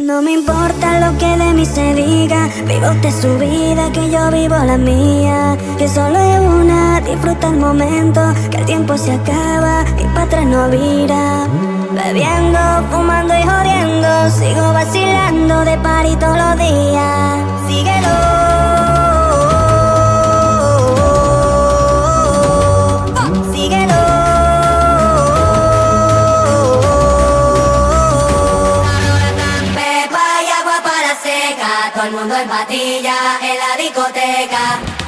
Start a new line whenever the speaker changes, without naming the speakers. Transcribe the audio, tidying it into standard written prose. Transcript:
No me importa lo que de mí se diga, vive usted su vida, que yo vivo la mía. Que solo es una, disfruta el momento, que el tiempo se acaba y para atrás no vira. Bebiendo, fumando y jodiendo, sigo vacilando de party todos los días. Síguelo. Todo el mundo en patilla en la discoteca.